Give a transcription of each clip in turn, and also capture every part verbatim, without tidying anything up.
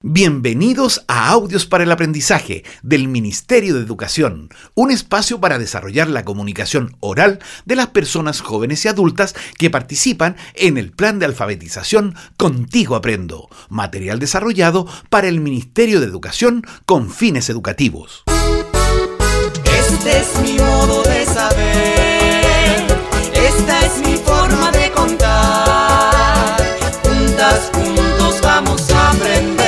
Bienvenidos a Audios para el Aprendizaje del Ministerio de Educación, un espacio para desarrollar la comunicación oral de las personas jóvenes y adultas que participan en el plan de alfabetización Contigo Aprendo, material desarrollado para el Ministerio de Educación con fines educativos. Este es mi modo de saber, esta es mi forma de contar, juntas, juntos vamos a aprender.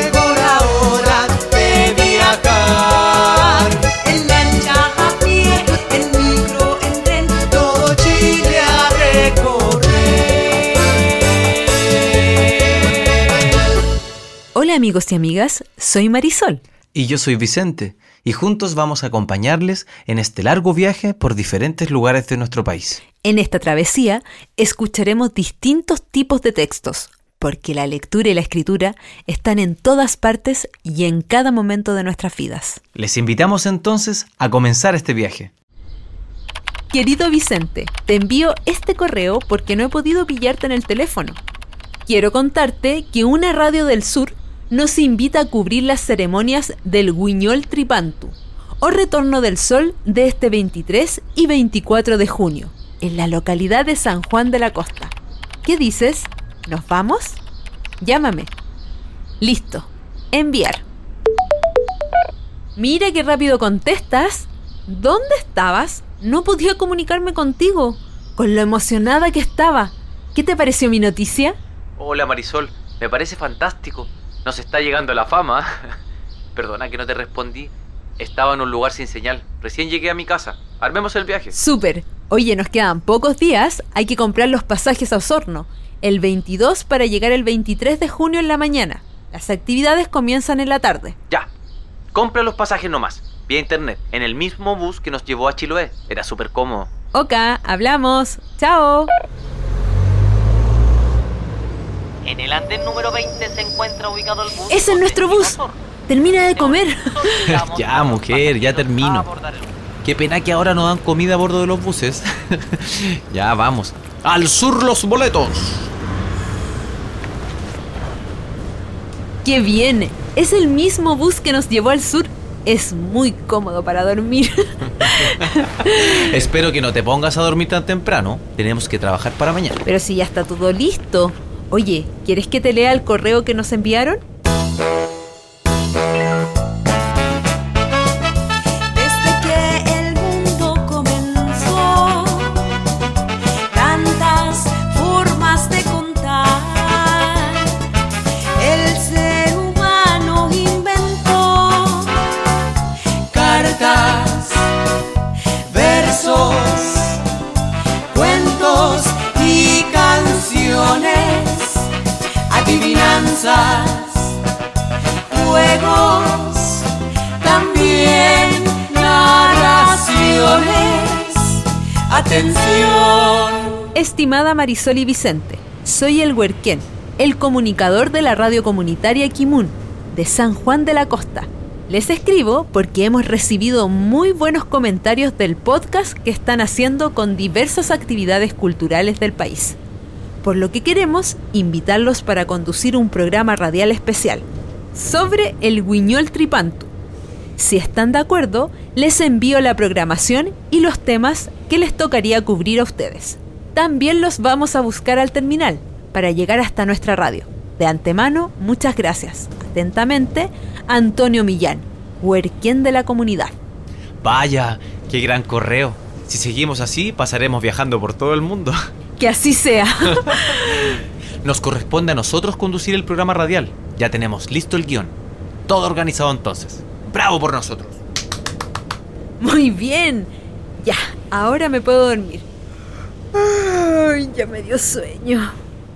Hola amigos y amigas, soy Marisol. Y yo soy Vicente, y juntos vamos a acompañarles en este largo viaje por diferentes lugares de nuestro país. En esta travesía escucharemos distintos tipos de textos, porque la lectura y la escritura están en todas partes y en cada momento de nuestras vidas. Les invitamos entonces a comenzar este viaje. Querido Vicente, te envío este correo porque no he podido pillarte en el teléfono. Quiero contarte que una radio del sur nos invita a cubrir las ceremonias del Guiñol Tripantu, o Retorno del Sol, de este veintitrés y veinticuatro de junio, en la localidad de San Juan de la Costa. ¿Qué dices? ¿Nos vamos? Llámame. Listo. Enviar. Mira qué rápido contestas. ¿Dónde estabas? No podía comunicarme contigo, con lo emocionada que estaba. ¿Qué te pareció mi noticia? Hola Marisol, me parece fantástico. Nos está llegando la fama. Perdona que no te respondí. Estaba en un lugar sin señal. Recién llegué a mi casa. Armemos el viaje. Súper. Oye, nos quedan pocos días. Hay que comprar los pasajes a Osorno. El veintidós para llegar el veintitrés de junio en la mañana. Las actividades comienzan en la tarde. Ya. Compra los pasajes nomás. Vía internet. En el mismo bus que nos llevó a Chiloé. Era súper cómodo. Ok, hablamos. Chao. En el andén número veinte se encuentra ubicado el bus. ¡Ese es nuestro bus! ¡Termina de comer! Ya, mujer, ya termino. Qué pena que ahora no dan comida a bordo de los buses. Ya, vamos. ¡Al sur los boletos! ¡Qué bien! Es el mismo bus que nos llevó al sur. Es muy cómodo para dormir. Espero que no te pongas a dormir tan temprano. Tenemos que trabajar para mañana. Pero si ya está todo listo. Oye, ¿quieres que te lea el correo que nos enviaron? Desde que el mundo comenzó, tantas formas de contar, el ser humano inventó cartas, versos, cuentos y canciones, adivinanzas, juegos, también narraciones. ¡Atención! Estimada Marisol y Vicente, soy el Huerquén, el comunicador de la radio comunitaria Quimun, de San Juan de la Costa. Les escribo porque hemos recibido muy buenos comentarios del podcast que están haciendo con diversas actividades culturales del país. Por lo que queremos invitarlos para conducir un programa radial especial sobre el Guiñol Tripantu. Si están de acuerdo, les envío la programación y los temas que les tocaría cubrir a ustedes. También los vamos a buscar al terminal para llegar hasta nuestra radio. De antemano, muchas gracias. Atentamente, Antonio Millán, Huerquén de la comunidad. Vaya, qué gran correo. Si seguimos así, pasaremos viajando por todo el mundo. Que así sea. Nos corresponde a nosotros conducir el programa radial. Ya tenemos listo el guión. Todo organizado entonces. ¡Bravo por nosotros! Muy bien. Ya, ahora me puedo dormir. Ay, ya me dio sueño.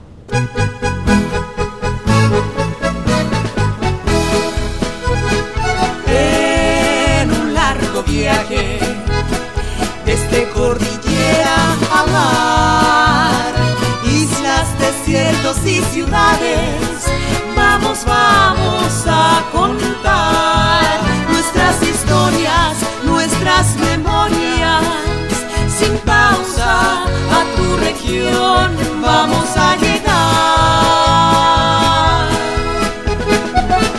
En un largo viaje, desde cordillera a mar, islas, desiertos y ciudades, vamos, vamos a contar nuestras historias, nuestras memorias, sin pausa a tu región vamos a llegar.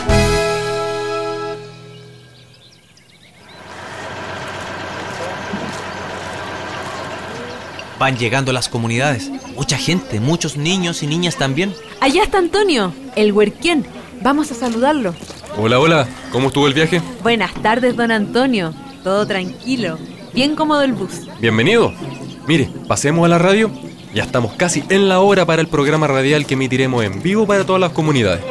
Van llegando las comunidades. Mucha gente, muchos niños y niñas también. Allá está Antonio, el huerquén. Vamos a saludarlo. Hola, hola. ¿Cómo estuvo el viaje? Buenas tardes, don Antonio. Todo tranquilo. Bien cómodo el bus. Bienvenido. Mire, pasemos a la radio. Ya estamos casi en la hora para el programa radial que emitiremos en vivo para todas las comunidades.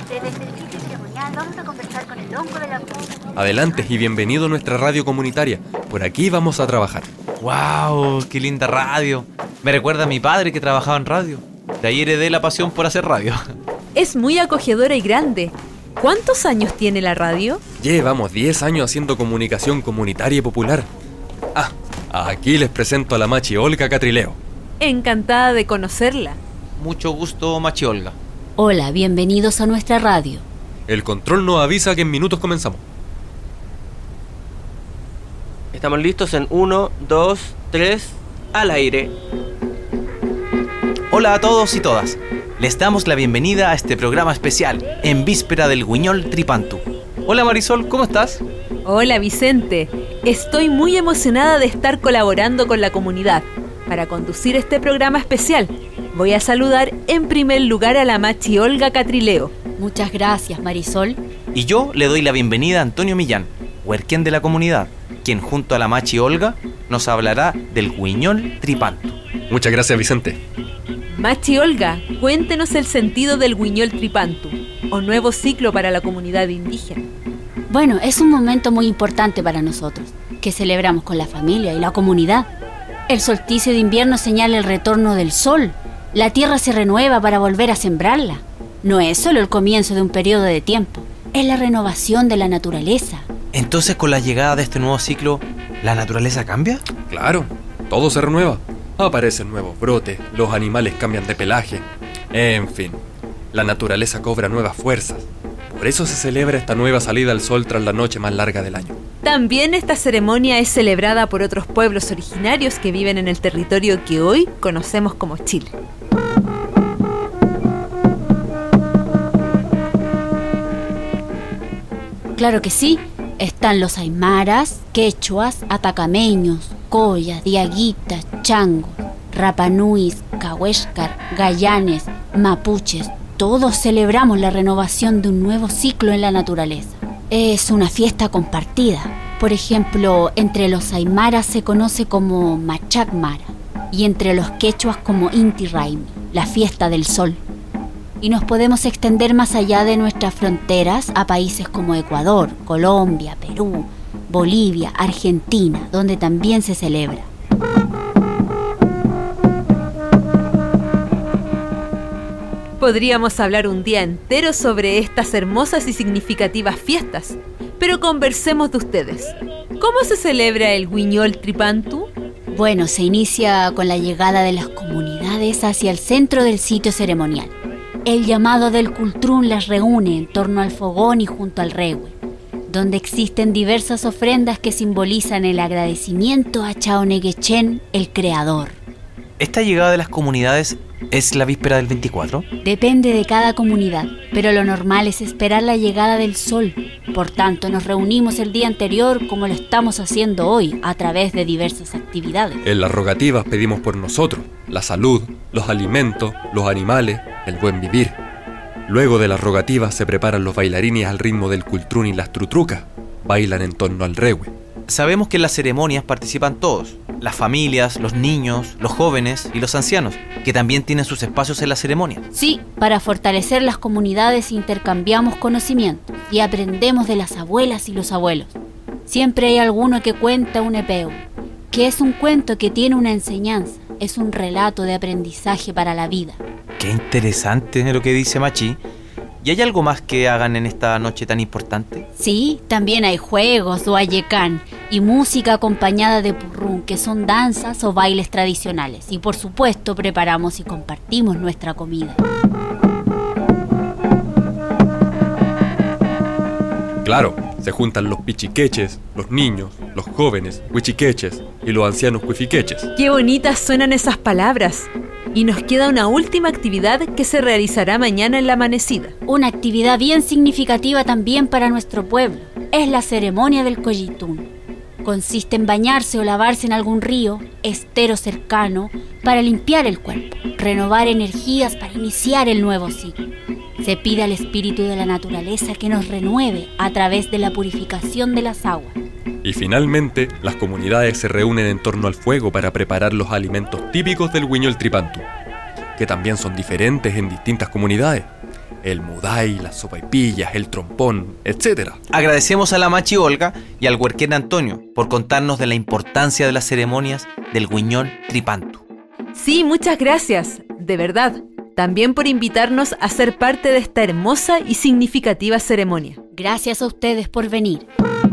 Adelante y bienvenido a nuestra radio comunitaria. Por aquí vamos a trabajar. ¡Wow! ¡Qué linda radio! Me recuerda a mi padre que trabajaba en radio. De ahí heredé la pasión por hacer radio. Es muy acogedora y grande. ¿Cuántos años tiene la radio? Llevamos diez años haciendo comunicación comunitaria y popular. Ah, aquí les presento a la machi Olga Catrileo. Encantada de conocerla. Mucho gusto, machi Olga. Hola, bienvenidos a nuestra radio. El control nos avisa que en minutos comenzamos. Estamos listos en uno, dos, tres, al aire. Hola a todos y todas. Les damos la bienvenida a este programa especial en víspera del Guiñol Tripantu. Hola Marisol, ¿cómo estás? Hola Vicente. Estoy muy emocionada de estar colaborando con la comunidad para conducir este programa especial. Voy a saludar en primer lugar a la machi Olga Catrileo. Muchas gracias, Marisol. Y yo le doy la bienvenida a Antonio Millán, huerquén de la comunidad, quien junto a la machi Olga nos hablará del Guiñol Tripantu. Muchas gracias, Vicente. Machi Olga, cuéntenos el sentido del Guiñol Tripantu, o nuevo ciclo para la comunidad indígena. Bueno, es un momento muy importante para nosotros, que celebramos con la familia y la comunidad. El solsticio de invierno señala el retorno del sol. La tierra se renueva para volver a sembrarla. No es solo el comienzo de un periodo de tiempo, es la renovación de la naturaleza. Entonces, con la llegada de este nuevo ciclo, ¿la naturaleza cambia? Claro, todo se renueva. Aparecen nuevos brotes, los animales cambian de pelaje. En fin, la naturaleza cobra nuevas fuerzas. Por eso se celebra esta nueva salida al sol tras la noche más larga del año. También esta ceremonia es celebrada por otros pueblos originarios que viven en el territorio que hoy conocemos como Chile. Claro que sí, están los aymaras, quechuas, atacameños, collas, diaguitas, changos, rapanuis, cahuéscar, gallanes, mapuches. Todos celebramos la renovación de un nuevo ciclo en la naturaleza. Es una fiesta compartida. Por ejemplo, entre los aymaras se conoce como Machacmara y entre los quechuas como Inti Raymi, la fiesta del sol. Y nos podemos extender más allá de nuestras fronteras a países como Ecuador, Colombia, Perú, Bolivia, Argentina, donde también se celebra. Podríamos hablar un día entero sobre estas hermosas y significativas fiestas, pero conversemos de ustedes. ¿Cómo se celebra el Guiñol Tripantu? Bueno, se inicia con la llegada de las comunidades hacia el centro del sitio ceremonial. El llamado del Cultrún las reúne en torno al fogón y junto al rehue, donde existen diversas ofrendas que simbolizan el agradecimiento a Chaoneguechen, el creador. ¿Esta llegada de las comunidades es la víspera del veinticuatro? Depende de cada comunidad, pero lo normal es esperar la llegada del sol. Por tanto, nos reunimos el día anterior como lo estamos haciendo hoy, a través de diversas actividades. En las rogativas pedimos por nosotros, la salud, los alimentos, los animales, el buen vivir. Luego de las rogativas se preparan los bailarines al ritmo del cultrún y las trutrucas. Bailan en torno al rehue. Sabemos que en las ceremonias participan todos, las familias, los niños, los jóvenes y los ancianos, que también tienen sus espacios en la ceremonia. Sí, para fortalecer las comunidades intercambiamos conocimientos y aprendemos de las abuelas y los abuelos. Siempre hay alguno que cuenta un epeu, que es un cuento que tiene una enseñanza, es un relato de aprendizaje para la vida. Qué interesante lo que dice Machi. ¿Y hay algo más que hagan en esta noche tan importante? Sí, también hay juegos o ayecán y música acompañada de purrún, que son danzas o bailes tradicionales. Y por supuesto preparamos y compartimos nuestra comida. Claro, se juntan los pichiqueches, los niños, los jóvenes, huichiqueches y los ancianos cuifiqueches. ¡Qué bonitas suenan esas palabras! Y nos queda una última actividad que se realizará mañana en la amanecida. Una actividad bien significativa también para nuestro pueblo. Es la ceremonia del Collitún. Consiste en bañarse o lavarse en algún río, estero cercano, para limpiar el cuerpo, renovar energías para iniciar el nuevo ciclo. Se pide al espíritu de la naturaleza que nos renueve a través de la purificación de las aguas. Y finalmente, las comunidades se reúnen en torno al fuego para preparar los alimentos típicos del Huiñol Tripantú, que también son diferentes en distintas comunidades. El muday, las sopaipillas, el trompón, etcétera. Agradecemos a la Machi Olga y al huerquén Antonio por contarnos de la importancia de las ceremonias del Huiñol Tripantú. Sí, muchas gracias, de verdad. También por invitarnos a ser parte de esta hermosa y significativa ceremonia. Gracias a ustedes por venir.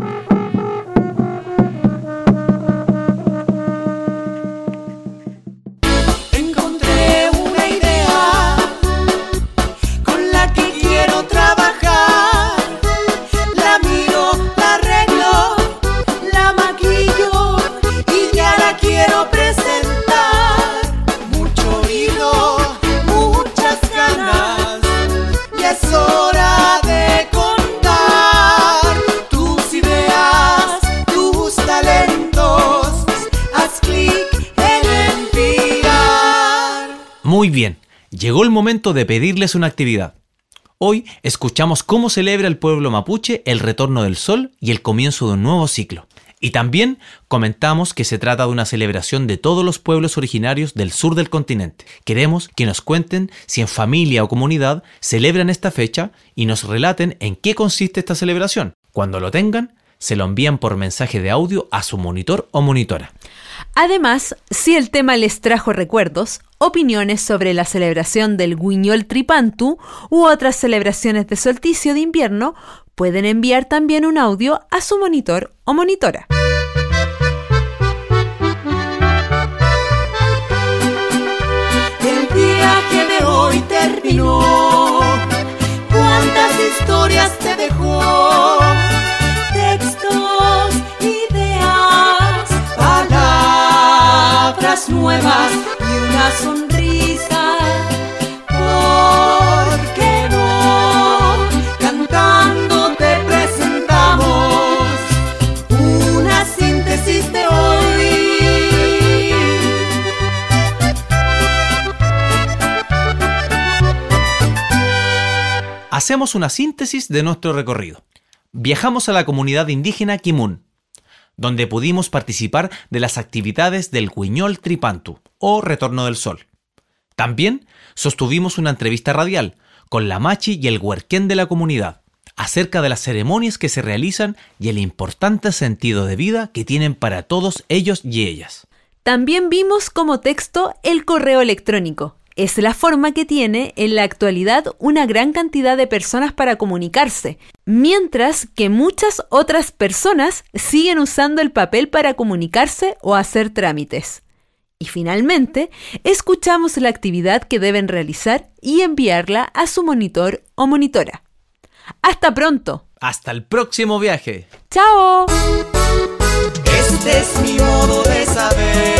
Muy bien, llegó el momento de pedirles una actividad. Hoy escuchamos cómo celebra el pueblo mapuche el retorno del sol y el comienzo de un nuevo ciclo. Y también comentamos que se trata de una celebración de todos los pueblos originarios del sur del continente. Queremos que nos cuenten si en familia o comunidad celebran esta fecha y nos relaten en qué consiste esta celebración. Cuando lo tengan, se lo envían por mensaje de audio a su monitor o monitora. Además, si el tema les trajo recuerdos, opiniones sobre la celebración del Huiñol Tripantú u otras celebraciones de solsticio de invierno, pueden enviar también un audio a su monitor o monitora. El viaje de hoy terminó. ¿Cuántas historias te dejó? Textos, ideas, palabras nuevas y una sonrisa. ¿Por qué no? Cantando te presentamos una síntesis de hoy. Hacemos una síntesis de nuestro recorrido. Viajamos a la comunidad indígena Kimun, donde pudimos participar de las actividades del Huiñol Tripantú, o Retorno del Sol. También sostuvimos una entrevista radial con la Machi y el huerquén de la comunidad, acerca de las ceremonias que se realizan y el importante sentido de vida que tienen para todos ellos y ellas. También vimos como texto el correo electrónico. Es la forma que tiene en la actualidad una gran cantidad de personas para comunicarse, mientras que muchas otras personas siguen usando el papel para comunicarse o hacer trámites. Y finalmente, escuchamos la actividad que deben realizar y enviarla a su monitor o monitora. ¡Hasta pronto! ¡Hasta el próximo viaje! ¡Chao! Este es mi modo de saber.